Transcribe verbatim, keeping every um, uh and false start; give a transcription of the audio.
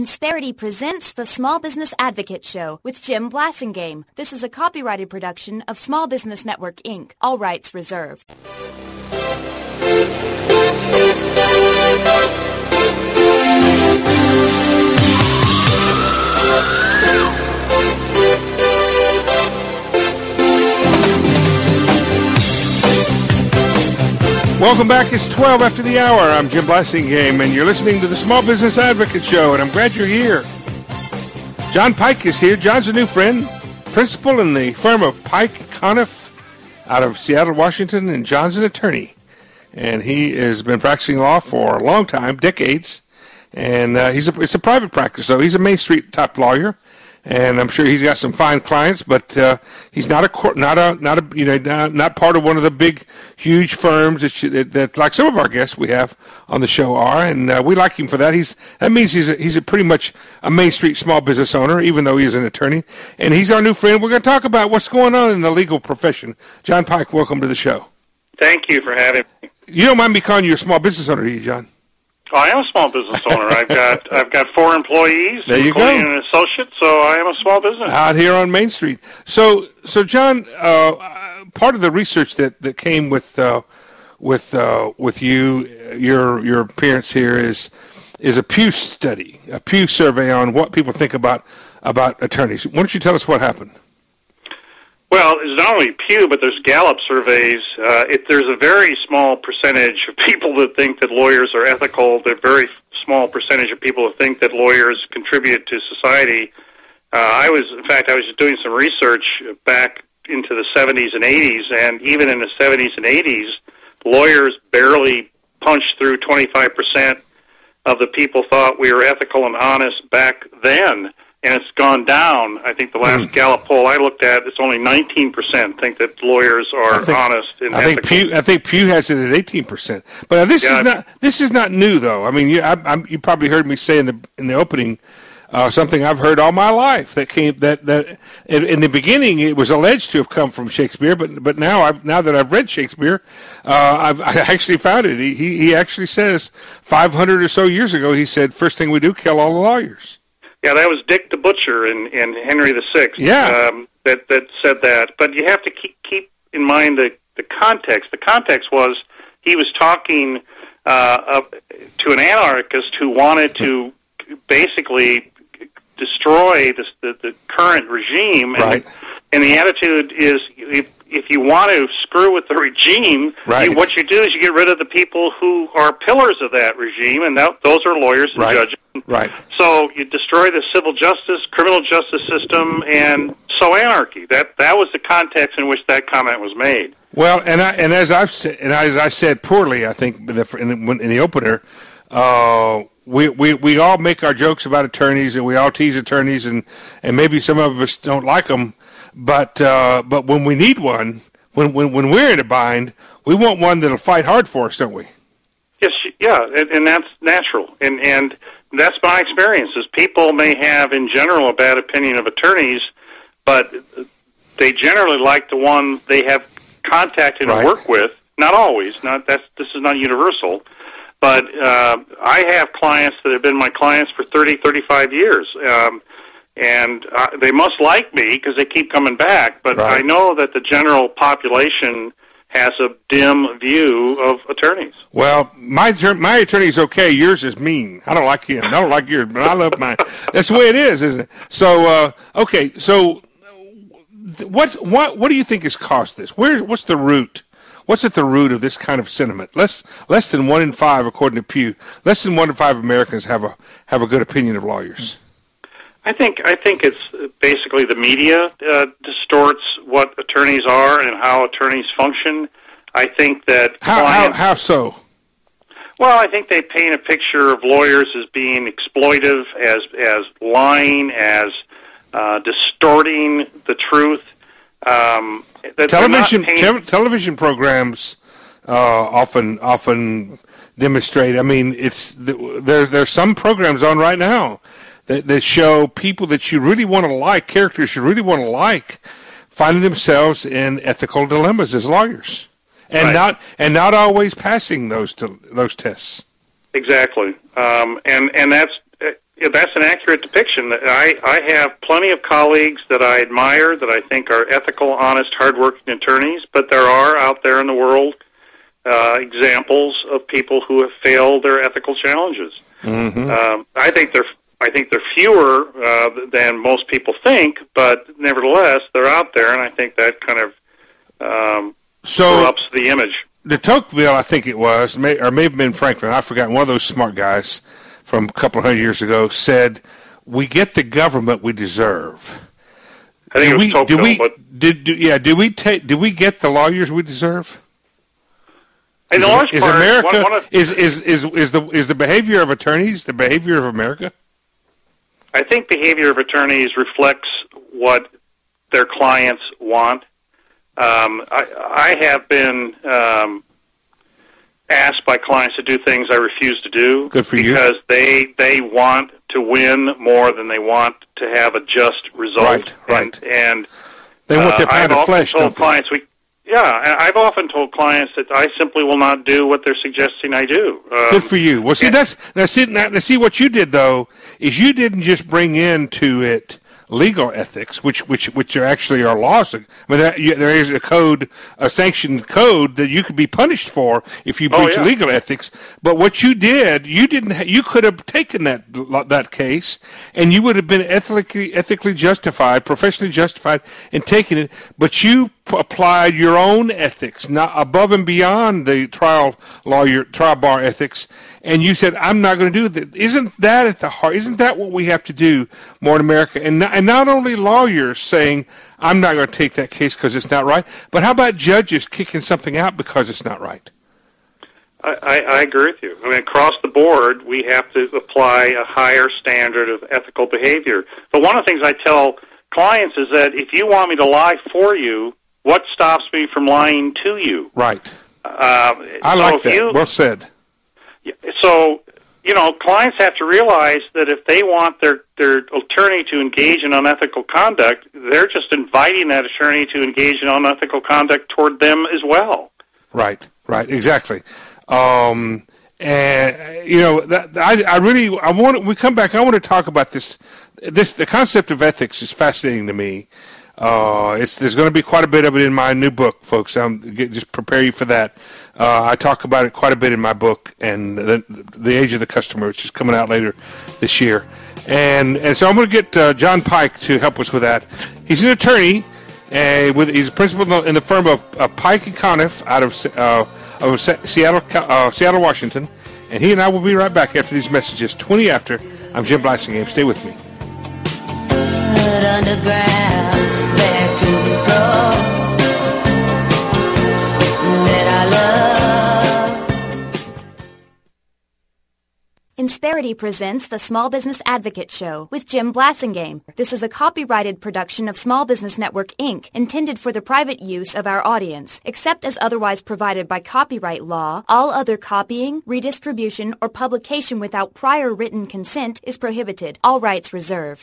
Insperity presents the Small Business Advocate Show with Jim Blasingame. This is a copyrighted production of Small Business Network, Incorporated. All rights reserved. Welcome back. It's twelve after the hour. I'm Jim Blasingame, and you're listening to the Small Business Advocate Show, and I'm glad you're here. John Pike is here. John's a new friend, principal in the firm of Pike Conniff out of Seattle, Washington, and John's an attorney. And he has been practicing law for a long time, decades, and uh, he's a, it's a private practice, so he's a Main Street type lawyer. And I'm sure he's got some fine clients, but uh, he's not a court, not a not a you know not, not part of one of the big, huge firms that, should, that, that like some of our guests we have on the show are, and uh, we like him for that. He's that means he's a, he's a pretty much a Main Street small business owner, even though he is an attorney. And he's our new friend. We're going to talk about what's going on in the legal profession. John Pike, welcome to the show. Thank you for having me. You don't mind me calling you a small business owner, do you, John? Oh, I am a small business owner. I've got I've got four employees, there you including go. an associate, so I am a small business. Out here on Main Street. So, so John, uh, part of the research that, that came with uh, with uh, with you, your your appearance here is is a Pew study, a Pew survey on what people think about about attorneys. Why don't you tell us what happened? Well, it's not only Pew, but there's Gallup surveys. Uh, it, there's a very small percentage of people that think that lawyers are ethical. There's a very small percentage of people that think that lawyers contribute to society. Uh, I was, in fact, I was just doing some research back into the seventies and eighties, and even in the seventies and eighties, lawyers barely punched through twenty-five percent of the people thought we were ethical and honest back then. And it's gone down. I think the last mm. Gallup poll I looked at, it's only nineteen percent think that lawyers are think, honest and I ethical. Think Pew, I think Pew has it at eighteen percent. But uh, this yeah, is not this is not new, though. I mean, you, I, I'm, you probably heard me say in the in the opening uh, something I've heard all my life that came that that in, in the beginning it was alleged to have come from Shakespeare, but but now I've, now that I've read Shakespeare, uh, I've I actually found it. He he actually says five hundred or so years ago he said, first thing we do, kill all the lawyers. Yeah, that was Dick the Butcher in, in Henry the Sixth. Yeah. Um, that that said that. But you have to keep keep in mind the the context. The context was he was talking uh, of, to an anarchist who wanted to basically destroy this, the the current regime. Right. And, and the attitude is if if you want to screw with the regime, right. you, what you do is you get rid of the people who are pillars of that regime, and that, those are lawyers and right. judges. Right. So you destroy the civil justice, criminal justice system, and so anarchy. That that was the context in which that comment was made. Well, and I, and as I've said, and as I said poorly, I think in the in the, in the opener, uh, we, we we all make our jokes about attorneys, and we all tease attorneys, and, and maybe some of us don't like them, but uh, but when we need one, when when when we're in a bind, we want one that'll fight hard for us, don't we? Yes, yeah, and, and that's natural, and and. That's my experience, is people may have, in general, a bad opinion of attorneys, but they generally like the one they have contacted right. and worked with. Not always. Not that's This is not universal. But uh, I have clients that have been my clients for thirty, thirty-five years, um, and uh, they must like me because they keep coming back. But right. I know that the general population has a dim view of attorneys. Well, my my attorney's okay. Yours is mean. I don't like him. I don't like yours, but I love mine. That's the way it is, isn't it? So, uh, okay. So, what what what do you think has caused this? Where what's the root? What's at the root of this kind of sentiment? Less less than one in five, according to Pew, less than one in five Americans have a have a good opinion of lawyers. I think I think it's basically the media uh, distorts what attorneys are and how attorneys function. I think that how clients, how, how so? Well, I think they paint a picture of lawyers as being exploitive, as as lying, as uh, distorting the truth. Um, that television paint- te- television programs uh, often often demonstrate. I mean, it's there's there's some programs on right now that, that show people that you really want to like, characters you really want to like, finding themselves in ethical dilemmas as lawyers, and right. not and not always passing those to, those tests. Exactly, um, and and that's yeah, that's an accurate depiction. I, I have plenty of colleagues that I admire, that I think are ethical, honest, hardworking attorneys, but there are out there in the world uh, examples of people who have failed their ethical challenges. Mm-hmm. Um, I think they're I think they're fewer uh, than most people think, but nevertheless, they're out there, and I think that kind of um, so, corrupts the image. De Tocqueville, I think it was, may, or may have been Franklin, I've forgotten, one of those smart guys from a couple of hundred years ago said, "We get the government we deserve." I think did it was we, Tocqueville, did we, but did, did, yeah, did we take? Did we get the lawyers we deserve? In is, large is part, America one, one of, is, is is is the is the behavior of attorneys the behavior of America? I think behavior of attorneys reflects what their clients want. Um, I, I have been um, asked by clients to do things I refuse to do. Good for because you. Because they they want to win more than they want to have a just result. Right, right. And, and they want their uh, pound I've of flesh, told don't clients we. Yeah, I've often told clients that I simply will not do what they're suggesting I do. Um, Good for you. Well, see, that's now see, now, now see what you did though is you didn't just bring into it legal ethics, which which which are actually are laws. I mean, there, you, there is a code, a sanctioned code that you could be punished for if you breach oh, yeah. legal ethics. But what you did, you didn't. Ha- you could have taken that that case, and you would have been ethically ethically justified, professionally justified in taking it. But you p- applied your own ethics, not above and beyond the trial lawyer trial bar ethics. And you said, "I'm not going to do that." Isn't that at the heart? Isn't that what we have to do more in America? And not, and not only lawyers saying, "I'm not going to take that case because it's not right," but how about judges kicking something out because it's not right? I, I, I agree with you. I mean, across the board, we have to apply a higher standard of ethical behavior. But one of the things I tell clients is that if you want me to lie for you, what stops me from lying to you? Right. Uh, I so like that. You, well said. So, you know, clients have to realize that if they want their, their attorney to engage in unethical conduct, they're just inviting that attorney to engage in unethical conduct toward them as well. Right, right, exactly. Um, and, you know, that, I, I really, I want to, we come back, I want to talk about this, this, the concept of ethics is fascinating to me. Uh, it's, there's going to be quite a bit of it in my new book, folks. I'm get, just prepare you for that. Uh, I talk about it quite a bit in my book, and the, the Age of the Customer, which is coming out later this year. And and so I'm going to get uh, John Pike to help us with that. He's an attorney. Uh, with he's a principal in the, in the firm of uh, Pike and Conniff out of uh, of Seattle, uh, Seattle, Washington. And he and I will be right back after these messages. twenty after. I'm Jim Blasingame. Stay with me. Underground, back to the floor that I love. Insperity presents the Small Business Advocate Show with Jim Blasingame. This is a copyrighted production of Small Business Network, Incorporated, intended for the private use of our audience. Except as otherwise provided by copyright law, all other copying, redistribution, or publication without prior written consent is prohibited. All rights reserved.